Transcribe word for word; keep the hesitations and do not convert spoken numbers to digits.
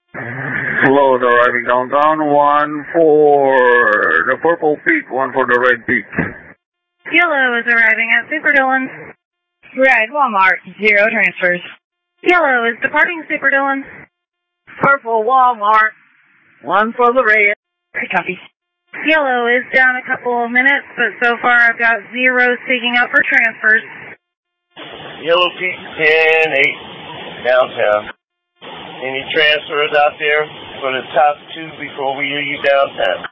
Hello, arriving downtown, one for the purple peak, one for the red peak. Yellow is arriving at Super Dillon. Red, Walmart, zero transfers. Yellow is departing Super Dillon. Purple, Walmart, one for the red. Copy. Yellow is down a couple of minutes, but so far I've got zero speaking up for transfers. Yellow Peak ten eight, downtown. Any transfers out there for the top two before we hear you downtown?